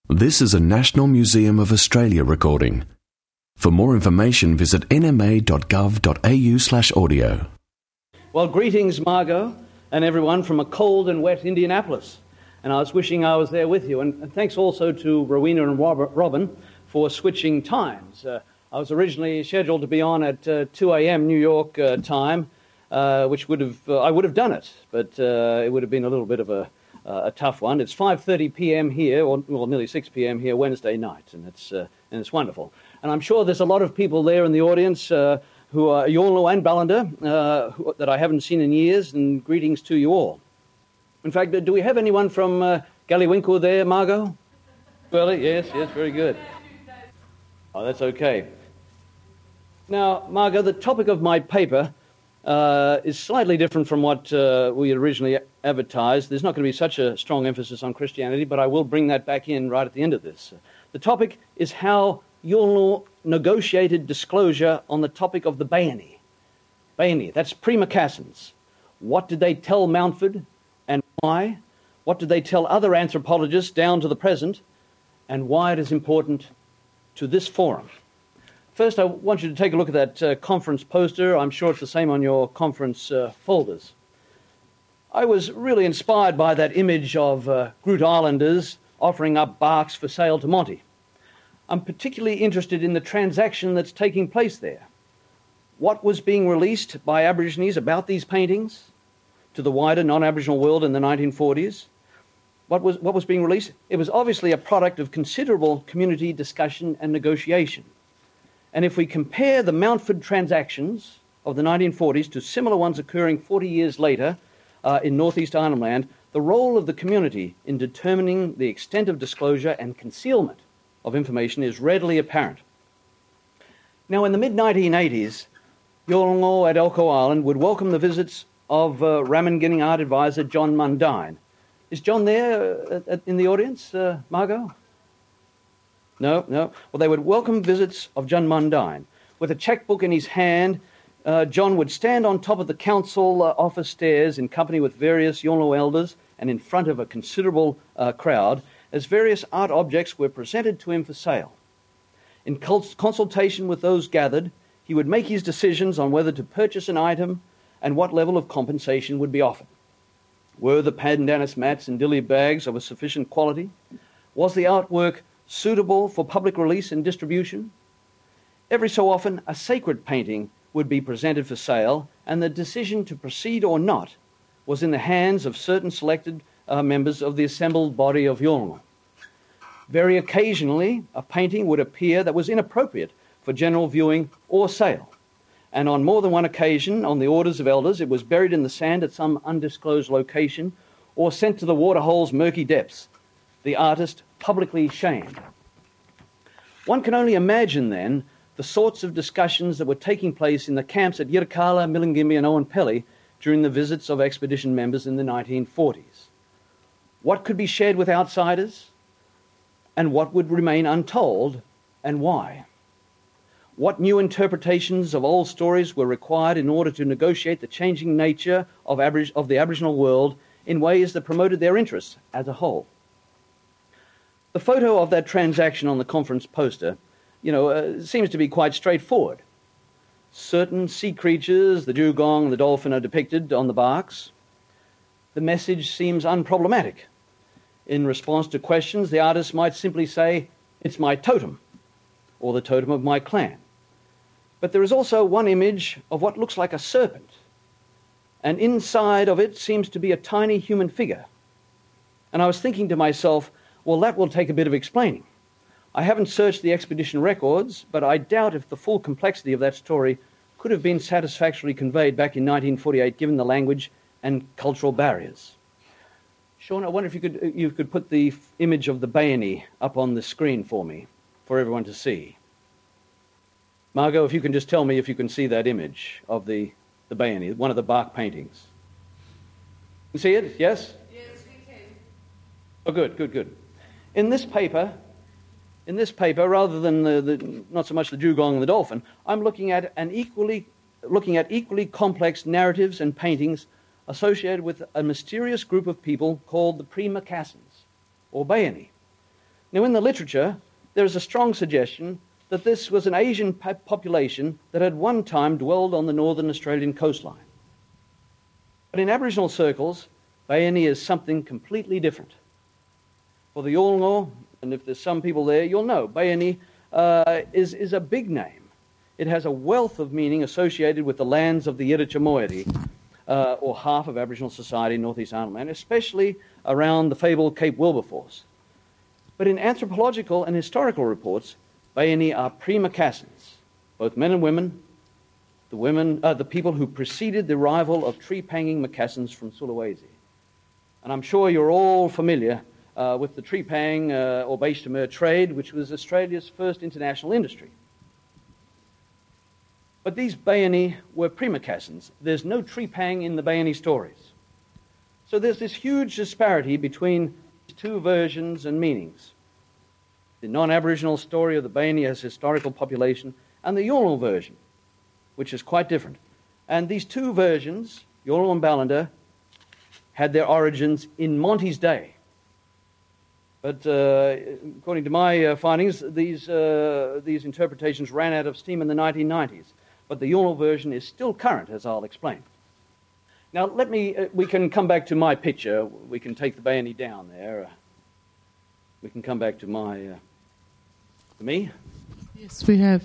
This is a National Museum of Australia recording. For more information, visit nma.gov.au/audio. Well, greetings, Margot, and everyone from a cold and wet Indianapolis. And I was wishing I was there with you. And thanks also to Rowena and Robin for switching times. I was originally scheduled to be on at 2 a.m. New York time, which I would have done it, but it would have been a little bit of a tough one. It's 5:30 p.m. here, or nearly 6 p.m. here, Wednesday night, and it's wonderful. And I'm sure there's a lot of people there in the audience who are Yolngu and Ballender that I haven't seen in years, and greetings to you all. In fact, do we have anyone from Gallywinkel there, Margot? Well, yes, very good. Oh, that's okay. Now, Margot, the topic of my paper is slightly different from what we originally advertised. There's not going to be such a strong emphasis on Christianity, but I will bring that back in right at the end of this. The topic is how Yolngu negotiated disclosure on the topic of the Bayani. Bayani, that's pre-Macassans. What did they tell Mountford and why? What did they tell other anthropologists down to the present, and why it is important to this forum? First, I want you to take a look at that conference poster. I'm sure it's the same on your conference folders. I was really inspired by that image of Groote Islanders offering up barks for sale to Monty. I'm particularly interested in the transaction that's taking place there. What was being released by Aborigines about these paintings to the wider non-Aboriginal world in the 1940s? What was being released? It was obviously a product of considerable community discussion and negotiation. And if we compare the Mountford transactions of the 1940s to similar ones occurring 40 years later in Northeast Arnhem Land, the role of the community in determining the extent of disclosure and concealment of information is readily apparent. Now, in the mid-1980s, Yolngu at Elcho Island would welcome the visits of Ramingining art advisor John Mundine. Is John there in the audience, Margot? No. Well, they would welcome visits of John Mundine. With a checkbook in his hand, John would stand on top of the council office stairs in company with various Yolngu elders and in front of a considerable crowd as various art objects were presented to him for sale. In consultation with those gathered, he would make his decisions on whether to purchase an item and what level of compensation would be offered. Were the pandanus mats and dilly bags of a sufficient quality? Was the artwork suitable for public release and distribution? Every so often, a sacred painting would be presented for sale, and the decision to proceed or not was in the hands of certain selected members of the assembled body of Yolngu. Very occasionally, a painting would appear that was inappropriate for general viewing or sale, and on more than one occasion, on the orders of elders, it was buried in the sand at some undisclosed location or sent to the waterhole's murky depths, the artist publicly shamed. One can only imagine, then, the sorts of discussions that were taking place in the camps at Yirrkala, Milingimbi and Oenpelli during the visits of expedition members in the 1940s. What could be shared with outsiders, and what would remain untold, and why? What new interpretations of old stories were required in order to negotiate the changing nature of the Aboriginal world in ways that promoted their interests as a whole? The photo of that transaction on the conference poster, seems to be quite straightforward. Certain sea creatures, the dugong and the dolphin, are depicted on the barks. The message seems unproblematic. In response to questions, the artist might simply say, "It's my totem," or "the totem of my clan." But there is also one image of what looks like a serpent, and inside of it seems to be a tiny human figure. And I was thinking to myself, well, that will take a bit of explaining. I haven't searched the expedition records, but I doubt if the full complexity of that story could have been satisfactorily conveyed back in 1948, given the language and cultural barriers. Sean, I wonder if you could put the image of the Bayani up on the screen for me, for everyone to see. Margot, if you can just tell me if you can see that image of the Bayani, one of the bark paintings. You see it? Yes? Yes, we can. Oh, good. In this paper, rather than not so much the dugong and the dolphin, I'm looking at equally complex narratives and paintings associated with a mysterious group of people called the pre-Macassans, or Bayani. Now, in the literature, there is a strong suggestion that this was an Asian population that had one time dwelled on the northern Australian coastline. But in Aboriginal circles, Bayani is something completely different. For the Yolngu, and if there's some people there, you'll know, Bayani is a big name. It has a wealth of meaning associated with the lands of the Yirritja Moiety, or half of Aboriginal society in Northeast Arnhem, especially around the fabled Cape Wilberforce. But in anthropological and historical reports, Bayani are pre-Macassans, both men and women, the people who preceded the arrival of tree-panging Macassans from Sulawesi. And I'm sure you're all familiar with the tree-pang or beige-de-mer trade, which was Australia's first international industry. But these Bayani were pre-Macassans. There's no tree-pang in the Bayani stories. So there's this huge disparity between two versions and meanings. The non-Aboriginal story of the Bayani as historical population and the Yolngu version, which is quite different. And these two versions, Yolngu and Ballender, had their origins in Monty's day. But according to my findings, these interpretations ran out of steam in the 1990s. But the Yolngu version is still current, as I'll explain. Now, we can come back to my picture. We can take the Bayani down there. We can come back to me. Yes, we have.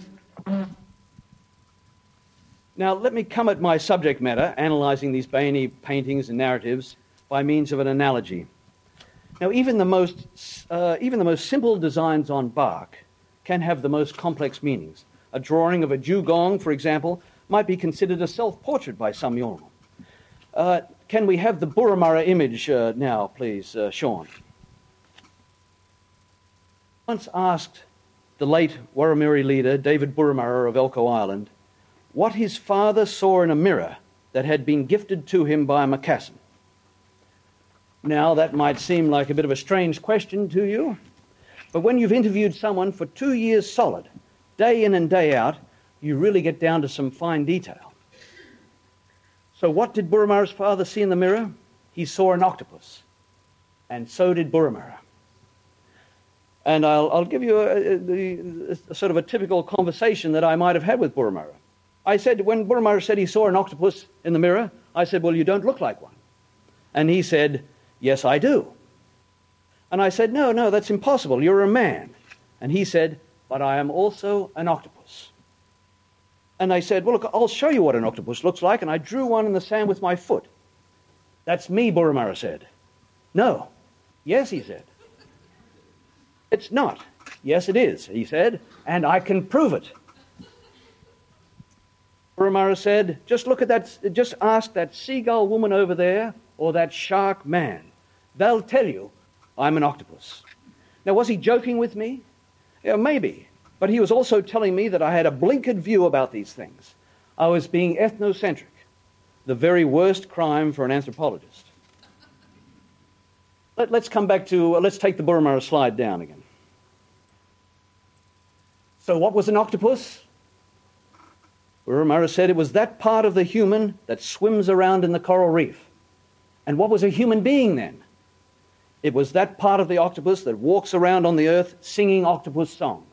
Now, let me come at my subject matter, analysing these Bayani paintings and narratives, by means of an analogy. Now, even the most simple designs on bark can have the most complex meanings. A drawing of a dugong, for example, might be considered a self-portrait by some Yolngu. Can we have the Burramurra image now, please, Sean? Once asked the late Warramiri leader, David Burramurra of Elcho Island, what his father saw in a mirror that had been gifted to him by a Macassan. Now, that might seem like a bit of a strange question to you, but when you've interviewed someone for 2 years solid, day in and day out, you really get down to some fine detail. So what did Burramurra's father see in the mirror? He saw an octopus, and so did Burramurra. And I'll give you a sort of a typical conversation that I might have had with Burramurra. I said, when Burramurra said he saw an octopus in the mirror, I said, well, you don't look like one. And he said, yes, I do. And I said, no, that's impossible. You're a man. And he said, but I am also an octopus. And I said, well, look, I'll show you what an octopus looks like. And I drew one in the sand with my foot. That's me, Burramurra said. No. Yes, he said. It's not. Yes, it is, he said. And I can prove it. Burramurra said, just look at that, just ask that seagull woman over there or that shark man. They'll tell you I'm an octopus. Now, was he joking with me? Yeah, maybe. But he was also telling me that I had a blinkered view about these things. I was being ethnocentric, the very worst crime for an anthropologist. Let's come back to, let's take the Burramurra slide down again. So what was an octopus? Burramurra said it was that part of the human that swims around in the coral reef. And what was a human being then? It was that part of the octopus that walks around on the earth singing octopus songs.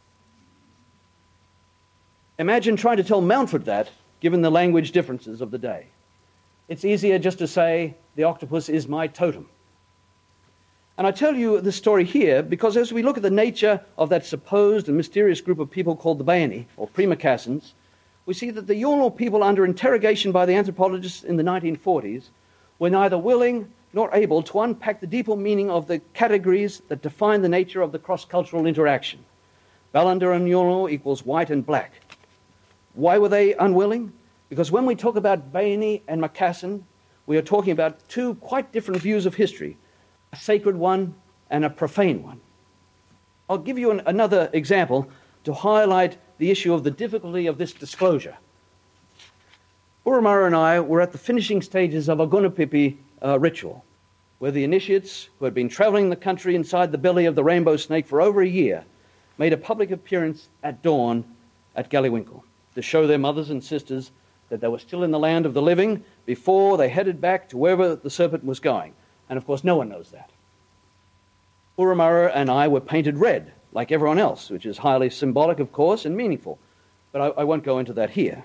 Imagine trying to tell Mountford that, given the language differences of the day. It's easier just to say, the octopus is my totem. And I tell you this story here because as we look at the nature of that supposed and mysterious group of people called the Bayani, or pre-Macassans, we see that the Yolngu people under interrogation by the anthropologists in the 1940s were neither willing nor able to unpack the deeper meaning of the categories that define the nature of the cross-cultural interaction. Ballender and Yolngu equals white and black. Why were they unwilling? Because when we talk about Bayani and Macassan, we are talking about two quite different views of history, a sacred one and a profane one. I'll give you another example to highlight the issue of the difficulty of this disclosure. Burramurra and I were at the finishing stages of a Gunapipi ritual, where the initiates, who had been travelling the country inside the belly of the rainbow snake for over a year, made a public appearance at dawn at Galliwinkle to show their mothers and sisters that they were still in the land of the living before they headed back to wherever the serpent was going. And of course, no one knows that. Burramurra and I were painted red, like everyone else, which is highly symbolic, of course, and meaningful. But I won't go into that here.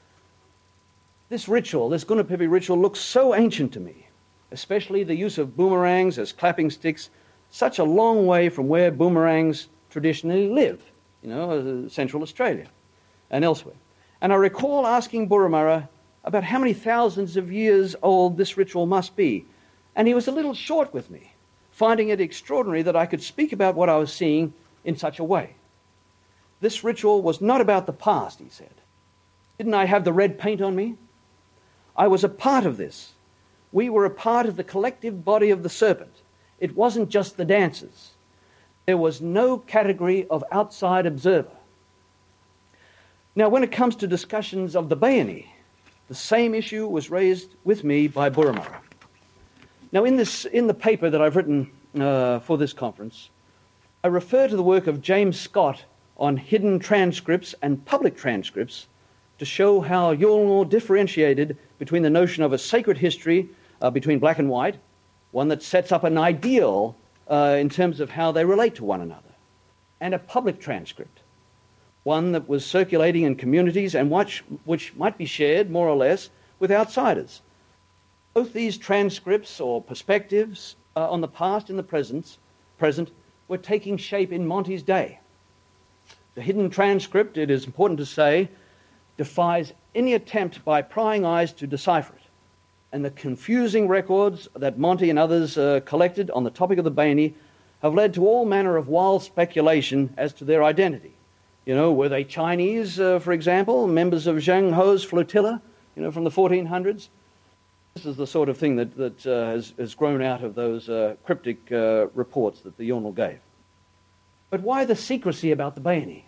This ritual, this Gunapipi ritual, looks so ancient to me, especially the use of boomerangs as clapping sticks, such a long way from where boomerangs traditionally live, Central Australia and elsewhere. And I recall asking Burramurra about how many thousands of years old this ritual must be, and he was a little short with me, finding it extraordinary that I could speak about what I was seeing in such a way. This ritual was not about the past, he said. Didn't I have the red paint on me? I was a part of this. We were a part of the collective body of the serpent. It wasn't just the dancers. There was no category of outside observer. Now, when it comes to discussions of the Bayani, the same issue was raised with me by Burramurra. Now, in the paper that I've written for this conference, I refer to the work of James Scott on hidden transcripts and public transcripts to show how Yolngu differentiated between the notion of a sacred history between black and white, one that sets up an ideal in terms of how they relate to one another, and a public transcript, one that was circulating in communities and which might be shared, more or less, with outsiders. Both these transcripts or perspectives on the past and the present were taking shape in Monty's day. The hidden transcript, it is important to say, defies any attempt by prying eyes to decipher it. And the confusing records that Monty and others collected on the topic of the Bayani have led to all manner of wild speculation as to their identity. Were they Chinese, for example, members of Zheng Ho's flotilla, from the 1400s? This is the sort of thing that has grown out of those cryptic reports that the Yolngu gave. But why the secrecy about the Bayani?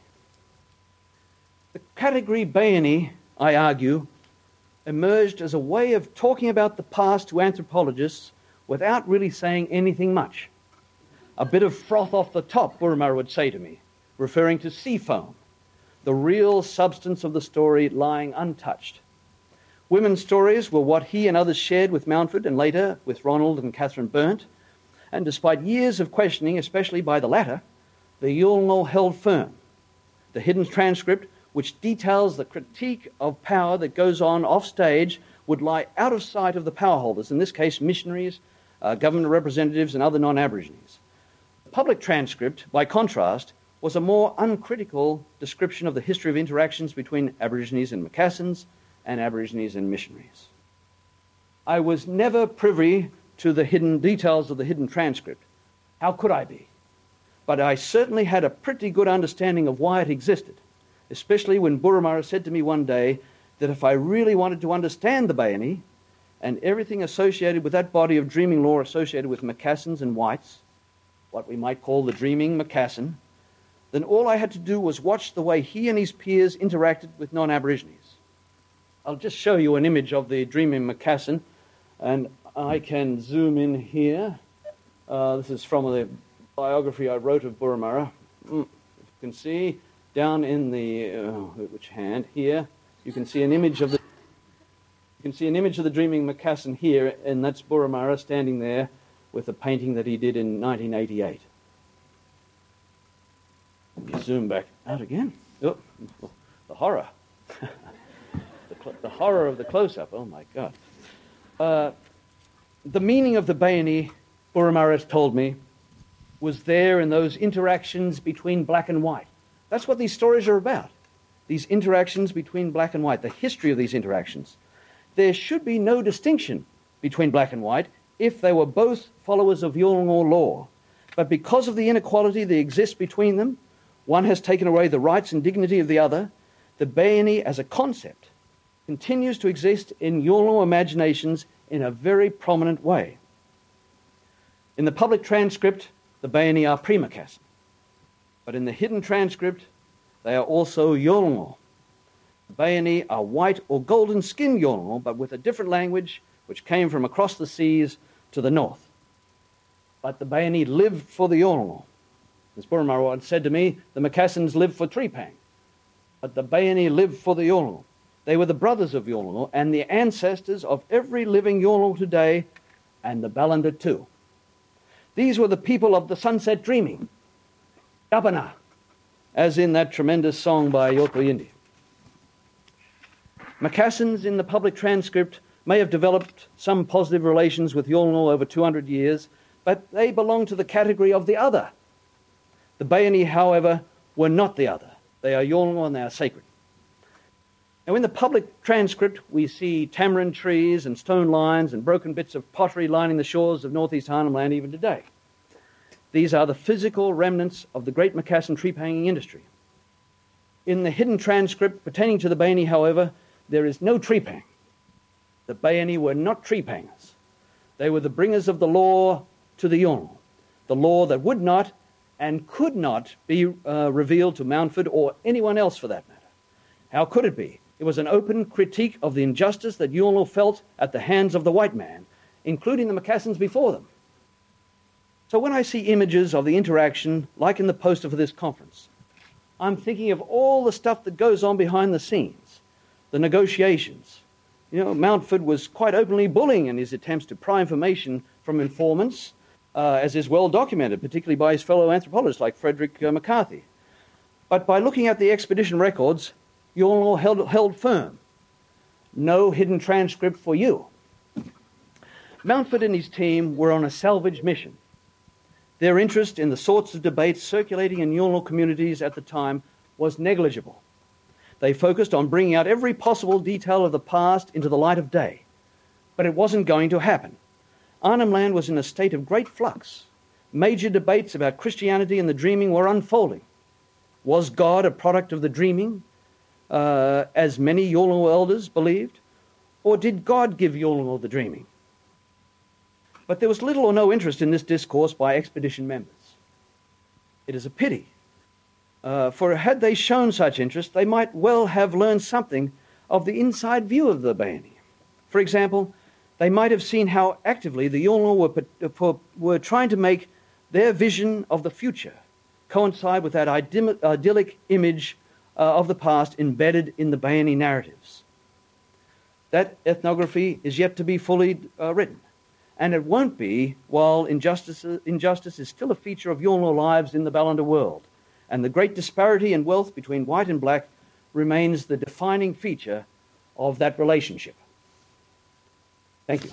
The category Bayani, I argue, emerged as a way of talking about the past to anthropologists without really saying anything much. A bit of froth off the top, Burramurra would say to me, referring to sea foam, the real substance of the story lying untouched. Women's stories were what he and others shared with Mountford and later with Ronald and Catherine Burnt, and despite years of questioning, especially by the latter, the Yolngu held firm. The hidden transcript, which details the critique of power that goes on off stage, would lie out of sight of the power holders, in this case missionaries, government representatives and other non-Aborigines. The public transcript, by contrast, was a more uncritical description of the history of interactions between Aborigines and Macassans and Aborigines and missionaries. I was never privy to the hidden details of the hidden transcript. How could I be? But I certainly had a pretty good understanding of why it existed, especially when Burramurra said to me one day that if I really wanted to understand the Bayani and everything associated with that body of dreaming lore associated with Macassans and whites, what we might call the dreaming Macassan, then all I had to do was watch the way he and his peers interacted with non-Aborigines. I'll just show you an image of the dreaming Macassan, and I can zoom in here. This is from the biography I wrote of Burramurra. You can see down in the which hand here, you can see an image of the dreaming Macassan here, and that's Burramurra standing there with a painting that he did in 1988. Zoom back out again. Oh, the horror. The horror of the close-up. Oh, my God. The meaning of the Bayani, Burramurra has told me, was there in those interactions between black and white. That's what these stories are about, these interactions between black and white, the history of these interactions. There should be no distinction between black and white if they were both followers of Yolngu law. But because of the inequality that exists between them, one has taken away the rights and dignity of the other. The Bayani as a concept continues to exist in Yolngu imaginations in a very prominent way. In the public transcript, the Bayani are pre-Macassan. But in the hidden transcript, they are also Yolngu. The Bayani are white or golden-skinned Yolngu, but with a different language which came from across the seas to the north. But the Bayani lived for the Yolngu. As Burramurra had said to me, the Macassans lived for Trepang, but the Bayani lived for the Yolngu. They were the brothers of Yolngu and the ancestors of every living Yolngu today, and the Balanda too. These were the people of the sunset dreaming, Yabana, as in that tremendous song by Yothu Yindi. Macassans in the public transcript may have developed some positive relations with Yolngu over 200 years, but they belong to the category of the other. The Bayani, however, were not the other. They are Yolngu and they are sacred. Now, in the public transcript, we see tamarind trees and stone lines and broken bits of pottery lining the shores of northeast Arnhem Land even today. These are the physical remnants of the great Macassan tree-hanging industry. In the hidden transcript pertaining to the Bayani, however, there is no tree-pang. The Bayani were not tree-pangers. They were the bringers of the law to the Yolngu, the law that would not and could not be revealed to Mountford or anyone else for that matter. How could it be? It was an open critique of the injustice that Yolngu felt at the hands of the white man, including the Macassans before them. So when I see images of the interaction, like in the poster for this conference, I'm thinking of all the stuff that goes on behind the scenes, the negotiations. You know, Mountford was quite openly bullying in his attempts to pry information from informants, as is well documented, particularly by his fellow anthropologists like Frederick McCarthy. But by looking at the expedition records, Yolngu held firm. No hidden transcript for you. Mountford and his team were on a salvage mission. Their interest in the sorts of debates circulating in Yolngu communities at the time was negligible. They focused on bringing out every possible detail of the past into the light of day. But it wasn't going to happen. Arnhem Land was in a state of great flux. Major debates about Christianity and the dreaming were unfolding. Was God a product of the dreaming, as many Yolngu elders believed? Or did God give Yolngu the dreaming? But there was little or no interest in this discourse by expedition members. It is a pity. For had they shown such interest, they might well have learned something of the inside view of the Bayani. For example, they might have seen how actively the Yolngu were trying to make their vision of the future coincide with that idyllic image of the past embedded in the Bayani narratives. That ethnography is yet to be fully written, and it won't be while injustice is still a feature of Yolngu lives in the Ballanda world, and the great disparity in wealth between white and black remains the defining feature of that relationship. Thank you.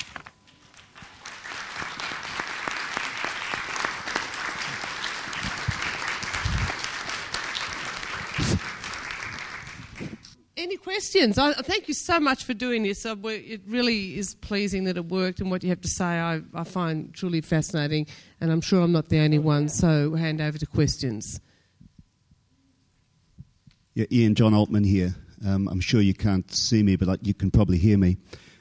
Any questions? Thank you so much for doing this. It really is pleasing that it worked, and what you have to say I find truly fascinating, and I'm sure I'm not the only one, so hand over to questions. Yeah, Ian, John Altman here. I'm sure you can't see me, but you can probably hear me.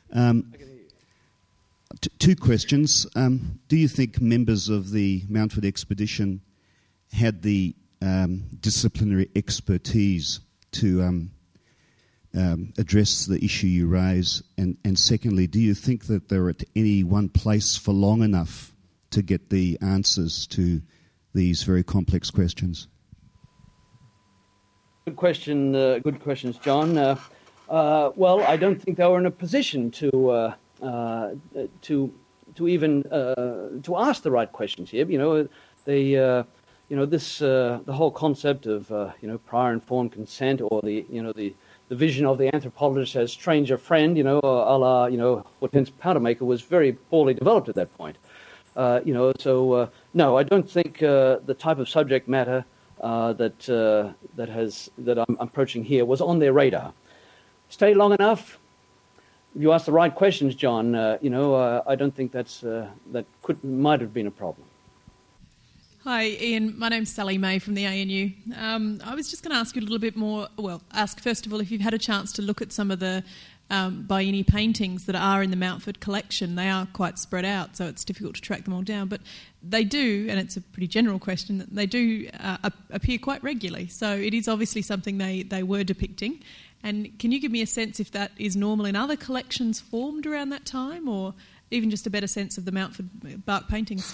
Two questions. Do you think members of the Mountford expedition had the disciplinary expertise to address the issue you raise? And secondly, do you think that they're at any one place for long enough to get the answers to these very complex questions? Good question. Good questions, John. Well, I don't think they were in a position to even ask the right questions here. The whole concept of prior informed consent, or the vision of the anthropologist as stranger friend, a la Hortense Powdermaker, was very poorly developed at that point. So no, I don't think the type of subject matter that I'm approaching here was on their radar. Stay long enough. You asked the right questions, John. I don't think might have been a problem. Hi, Ian. My name's Sally May from the ANU. I was just going to ask you a little bit more. Well, ask first of all if you've had a chance to look at some of the Bayani paintings that are in the Mountford collection. They are quite spread out, so it's difficult to track them all down. But they do, and it's a pretty general question, that they do appear quite regularly. So it is obviously something they were depicting. And can you give me a sense if that is normal in other collections formed around that time, or even just a better sense of the Mountford bark paintings?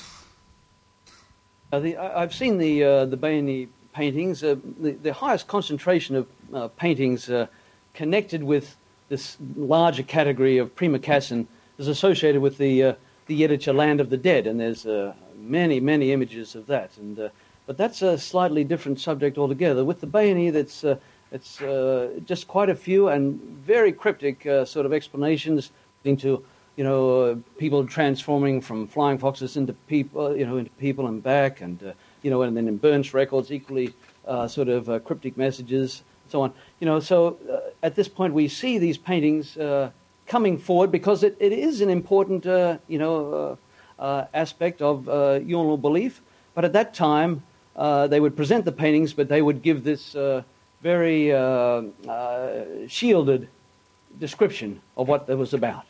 I've seen the Bayani paintings. The highest concentration of paintings connected with this larger category of pre-Macassan is associated with the Yiddish Land of the Dead, and there's many, many images of that. But that's a slightly different subject altogether. With the Bayani, it's just quite a few and very cryptic sort of explanations into, people transforming from flying foxes into people, and back, and and then in Burns records, equally sort of cryptic messages, and so on. So at this point we see these paintings coming forward because it is an important, aspect of Yolngu belief. But at that time, they would present the paintings, but they would give this very shielded description of what it was about.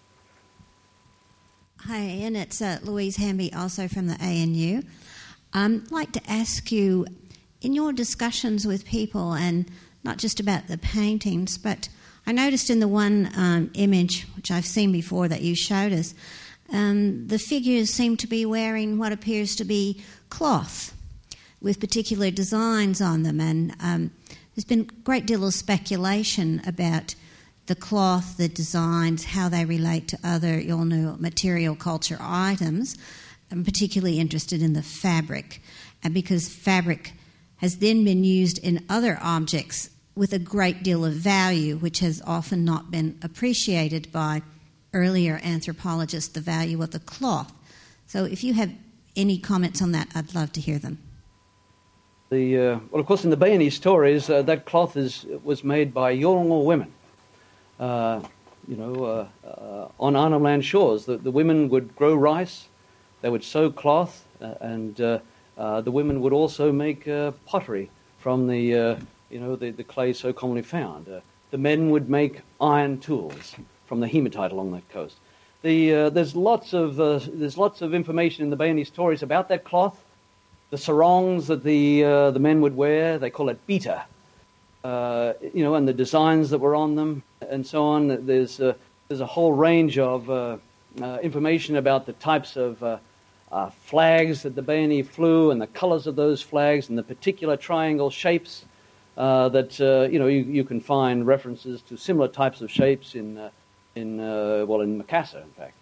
Hi, and it's Louise Hamby, also from the ANU. I'd like to ask you, in your discussions with people, and not just about the paintings, but I noticed in the one image, which I've seen before that you showed us, the figures seem to be wearing what appears to be cloth with particular designs on them, and there's been a great deal of speculation about the cloth, the designs, how they relate to other Yolngu material culture items. I'm particularly interested in the fabric, and because fabric has then been used in other objects with a great deal of value, which has often not been appreciated by earlier anthropologists, the value of the cloth. So if you have any comments on that, I'd love to hear them. Well, of course, in the Bayani stories, that cloth was made by Yolngu women. On Arnhem Land shores, the women would grow rice, they would sew cloth, and the women would also make pottery from the clay so commonly found. The men would make iron tools from the hematite along that coast. There's lots of information in the Bayani stories about that cloth. The sarongs that the men would wear, they call it beta, and the designs that were on them, and so on. There's a whole range of information about the types of flags that the Bayani flew, and the colors of those flags, and the particular triangle shapes that you can find references to similar types of shapes in Makassar, in fact.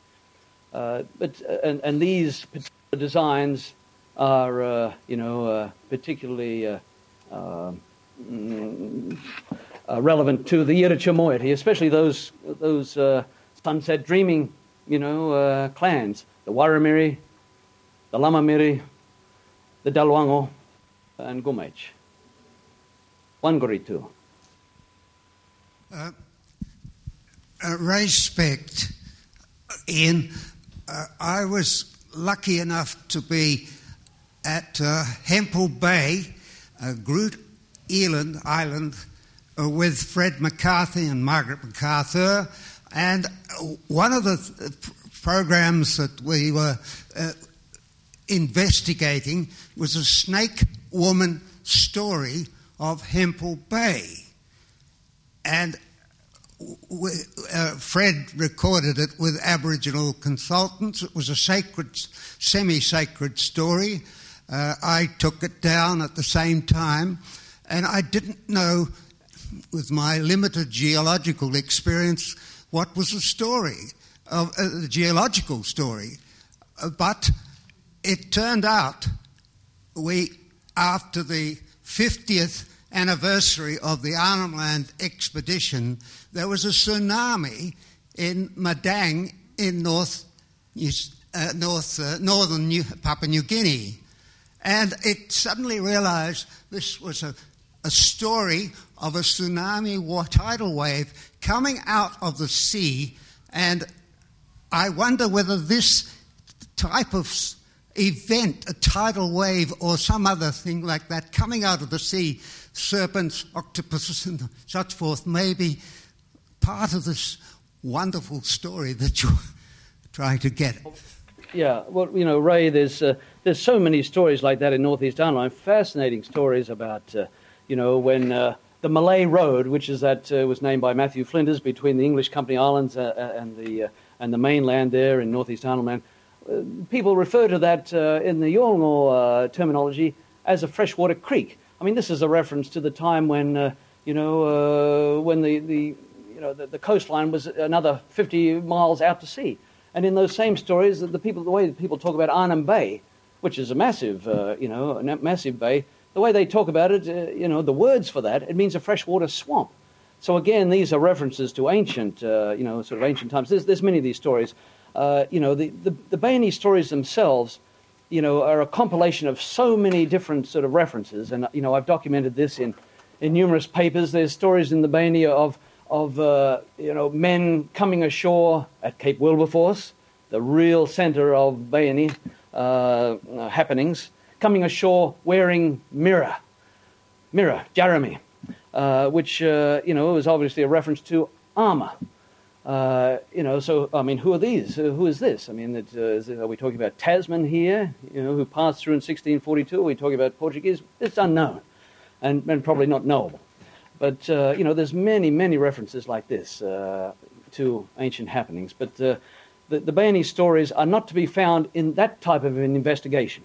But these particular designs are particularly relevant to the Yirritja moiety, especially those sunset dreaming clans, the Warramiri, the Lamamiri, the Dalwango, and Gumech. Wangoritu. Respect, Ian. I was lucky enough to be at Hempel Bay, Groot Island, with Fred McCarthy and Margaret MacArthur, and one of the programs that we were investigating was a snake woman story of Hempel Bay, and Fred recorded it with Aboriginal consultants. It was a semi-sacred story. I took it down at the same time, and I didn't know, with my limited geological experience, what was the story, the geological story. But it turned out after the 50th anniversary of the Arnhem Land expedition, there was a tsunami in Madang in northern Papua New Guinea. And it suddenly realized this was a story of a tsunami tidal wave coming out of the sea, and I wonder whether this type of event, a tidal wave or some other thing like that, coming out of the sea, serpents, octopuses and such forth, may be part of this wonderful story that you're trying to get. Yeah, well, Ray, there's so many stories like that in Northeast Arnhem. Fascinating stories about, when the Malay Road, which is was named by Matthew Flinders between the English Company Islands and the mainland there in Northeast Arnhem Land. People refer to that in the Yolngu terminology as a freshwater creek. I mean, this is a reference to the time when when the coastline was another 50 miles out to sea. And in those same stories, the way people talk about Arnhem Bay, which is a massive, a massive bay. The way they talk about it, the words for that, it means a freshwater swamp. So again, these are references to ancient, sort of ancient times. There's many of these stories. The Bayani stories themselves, are a compilation of so many different sort of references. And, I've documented this in numerous papers. There's stories in the Bayani of men coming ashore at Cape Wilberforce, the real centre of Bayani happenings, coming ashore wearing mirror, Jeremy, which, is obviously a reference to armour. So, I mean, who are these? Who is this? I mean, are we talking about Tasman here, who passed through in 1642? Are we talking about Portuguese? It's unknown and probably not knowable. But, there's many, many references like this to ancient happenings. But the Bayani stories are not to be found in that type of an investigation.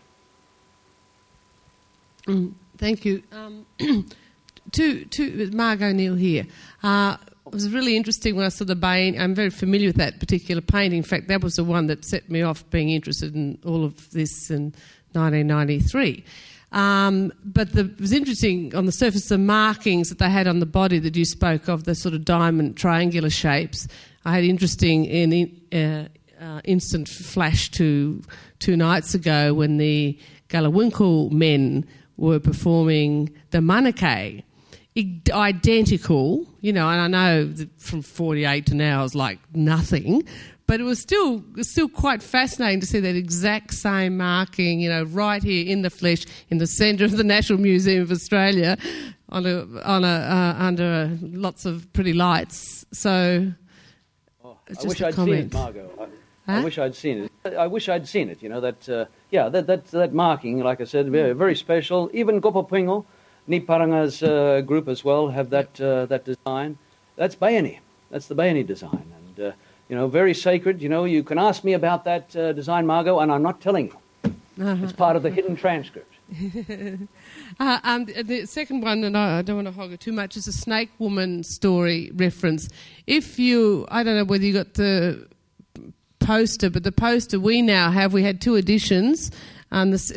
Thank you. To Margot Neal here. It was really interesting when I saw the Bayani. I'm very familiar with that particular painting. In fact, that was the one that set me off being interested in all of this in 1993. But it was interesting on the surface, the markings that they had on the body that you spoke of, the sort of diamond triangular shapes. I had interesting instant flash to 2 nights ago when the Gallowinkel men were performing the Manake. Identical, and I know that from 48 to now is like nothing, but it was still quite fascinating to see that exact same marking, right here in the flesh, in the centre of the National Museum of Australia, under lots of pretty lights. So, I wish I'd seen it, Margot. I wish I'd seen it. I wish I'd seen it. That marking, like I said, very, very special. Even Gopopingo, Niparanga's group as well have that design. That's Bayani. That's the Bayani design, and very sacred. You can ask me about that design, Margot, and I'm not telling you. It's part of the hidden transcript. The second one, and I don't want to hog it too much, is a snake woman story reference. I don't know whether you got the poster, but the poster we now have, we had 2 editions. If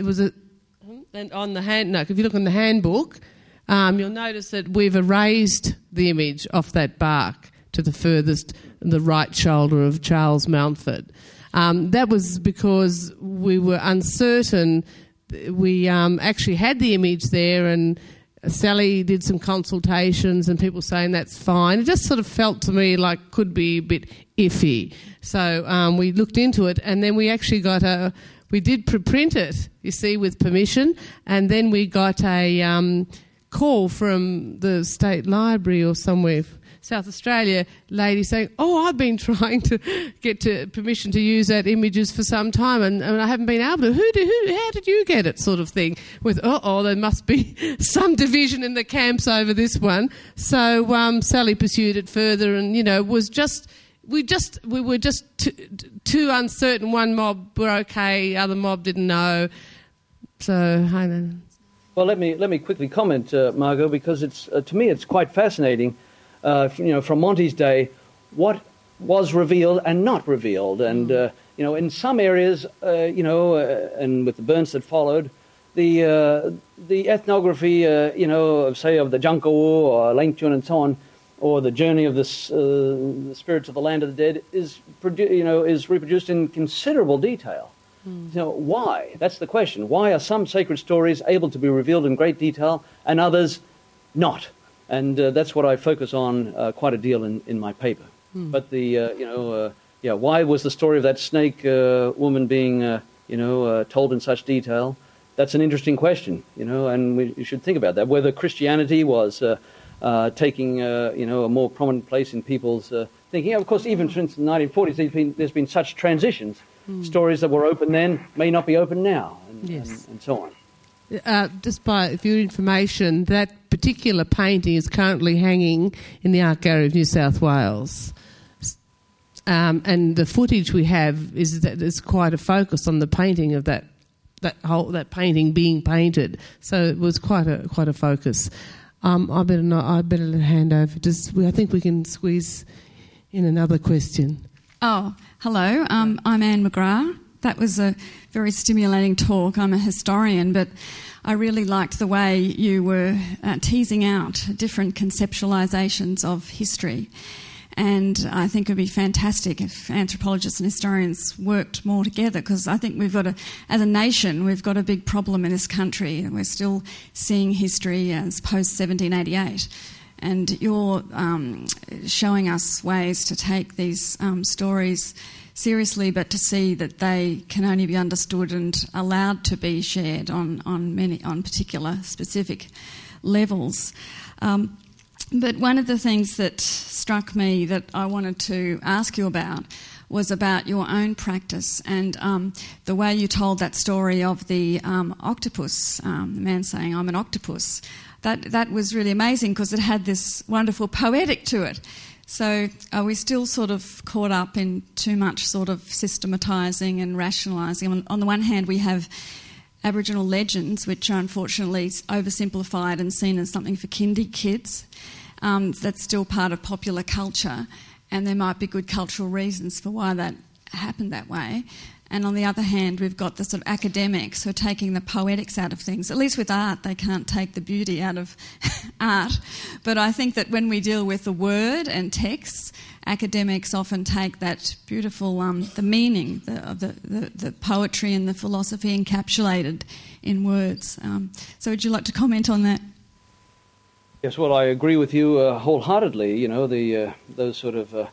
you look on the handbook, you'll notice that we've erased the image off that bark to the right shoulder of Charles Mountford. That was because we were uncertain. We actually had the image there, and Sally did some consultations and people saying that's fine. It just sort of felt to me like could be a bit iffy. So we looked into it, and then we actually we did print it, you see, with permission, and then we got a call from the State Library or somewhere, South Australia, lady saying, I've been trying to get permission to use that images for some time and I haven't been able to. How did you get it, sort of thing, with, there must be some division in the camps over this one. So Sally pursued it further and, we were just too uncertain. One mob were okay, other mob didn't know. So, I don't know. Well, let me quickly comment, Margot, because it's to me it's quite fascinating. From Monty's day, what was revealed and not revealed, and in some areas, and with the burns that followed, the ethnography, of the Jankawu or Langchun and so on, or the journey of the spirits of the land of the dead is reproduced in considerable detail. Why? That's the question. Why are some sacred stories able to be revealed in great detail and others not? And that's what I focus on quite a deal in my paper. But why was the story of that snake woman being, told in such detail? That's an interesting question, and we should think about that. Whether Christianity was taking, a more prominent place in people's thinking. Of course, even since the 1940s, there's been such transitions. Stories that were open then may not be open now, and so on. Just for your information, that particular painting is currently hanging in the Art Gallery of New South Wales. And the footage we have is that there's quite a focus on the painting of that painting being painted. So it was quite a focus. I better hand over. I think we can squeeze in another question. Oh, hello. I'm Anne McGrath. that was a very stimulating talk. I'm a historian, but I really liked the way you were teasing out different conceptualizations of history. And I think it would be fantastic if anthropologists and historians worked more together, because I think as a nation, we've got a big problem in this country. We're still seeing history as post-1788. And you're showing us ways to take these stories seriously, but to see that they can only be understood and allowed to be shared on particular specific levels. But one of the things that struck me that I wanted to ask you about was about your own practice and the way you told that story of the octopus, the man saying, "I'm an octopus." That was really amazing because it had this wonderful poetic to it. So are we still sort of caught up in too much sort of systematising and rationalising? On the one hand, we have Aboriginal legends, which are unfortunately oversimplified and seen as something for kindy kids. That's still part of popular culture, and there might be good cultural reasons for why that happened that way. And on the other hand, we've got the sort of academics who are taking the poetics out of things. At least with art, they can't take the beauty out of art. But I think that when we deal with the word and texts, academics often take that beautiful, the meaning, the poetry and the philosophy encapsulated in words. So would you like to comment on that? Yes, well, I agree with you wholeheartedly. You know, those sort of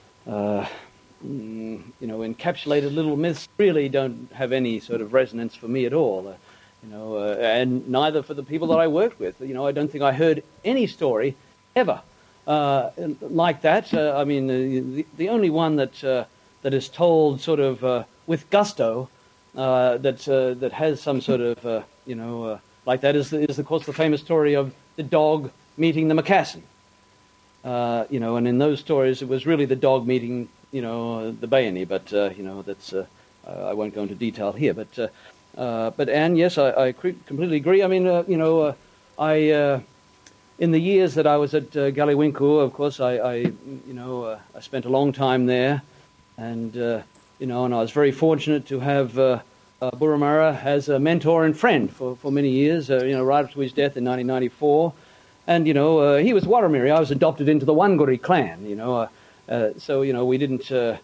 encapsulated little myths really don't have any sort of resonance for me at all. And neither for the people that I worked with. You know, I don't think I heard any story ever like that. The only one that is told sort of with gusto that has some sort of like that is of course the famous story of the dog meeting the Macassan. And in those stories it was really the dog meeting the Bayani, but that's I won't go into detail here. But Anne, yes, I completely agree. I mean, I in the years that I was at Galiwinku, of course, I spent a long time there, and and I was very fortunate to have Burramara as a mentor and friend for many years. Right up to his death in 1994, and he was Warramiri. I was adopted into the Wanguri clan. So we didn't. Through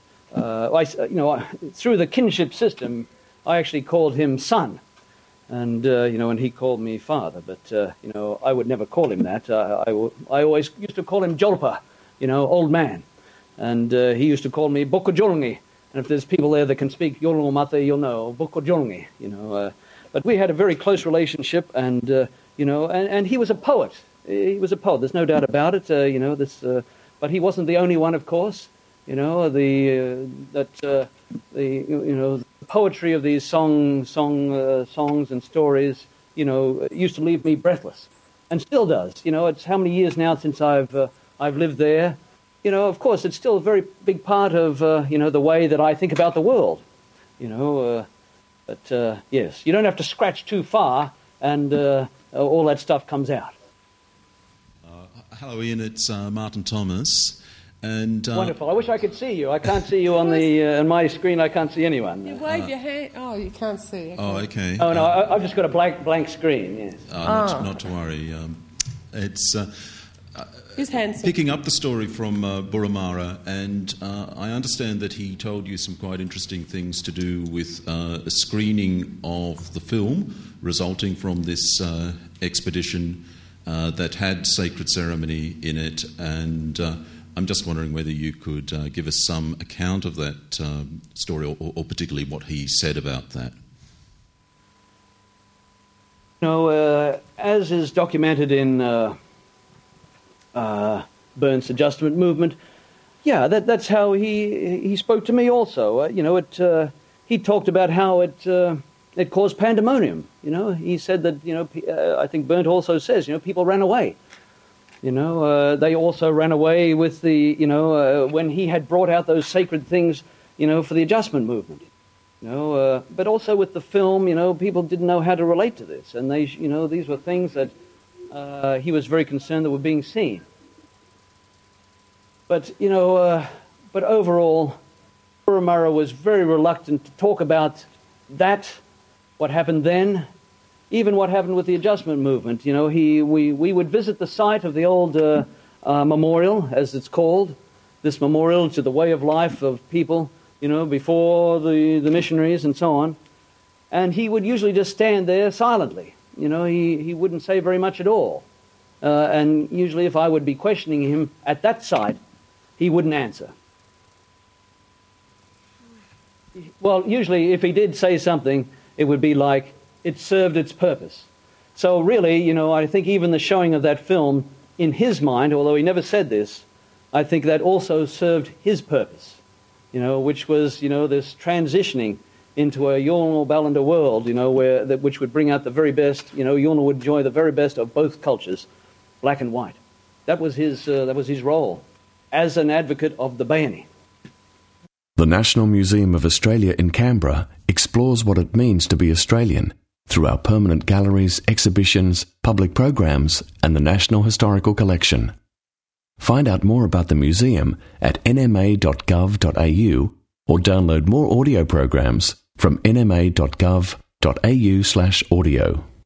the kinship system, I actually called him son, and and he called me father. But I would never call him that. I always used to call him Jolpa, old man, and he used to call me Bokojolngi. And if there's people there that can speak Yolngu Mate, you'll know Bokojolngi. But we had a very close relationship, and and he was a poet. He was a poet. There's no doubt about it. But he wasn't the only one, of course. The poetry of these songs and stories, used to leave me breathless, and still does. It's how many years now since I've lived there. Of course, it's still a very big part of the way that I think about the world. But yes, you don't have to scratch too far, and all that stuff comes out. Hello, Ian. It's Martin Thomas. And wonderful. I wish I could see you. I can't see you on my screen. I can't see anyone. You wave your hand. Oh, you can't see. Okay. Oh, okay. Oh no, I've just got a blank screen. Yes. Not to worry. It's picking up the story from Burramara, and I understand that he told you some quite interesting things to do with a screening of the film resulting from this expedition that had sacred ceremony in it, and I'm just wondering whether you could give us some account of that story, or particularly what he said about that. As is documented in Burns' adjustment movement, that's how he spoke to me also. He talked about how it caused pandemonium. He said that, I think Burnt also says, people ran away. They also ran away with the, when he had brought out those sacred things, for the adjustment movement. But also with the film, people didn't know how to relate to this. And they, these were things that he was very concerned that were being seen. But, but overall, Burra was very reluctant to talk about that, what happened then, even what happened with the adjustment movement. You know, we would visit the site of the old memorial, as it's called, this memorial to the way of life of people, you know, before the missionaries and so on. And he would usually just stand there silently. You know, he wouldn't say very much at all. And usually if I would be questioning him at that site, he wouldn't answer. Well, usually if he did say something, it would be like it served its purpose. So really, you know, I think even the showing of that film, in his mind, although he never said this, I think that also served his purpose, you know, which was, you know, this transitioning into a Yolngu Ballanda world, you know, which would bring out the very best, you know, Yolngu would enjoy the very best of both cultures, black and white. That was his role as an advocate of the Bayani. The National Museum of Australia in Canberra explores what it means to be Australian through our permanent galleries, exhibitions, public programs, and the National Historical Collection. Find out more about the museum at nma.gov.au or download more audio programs from nma.gov.au/audio.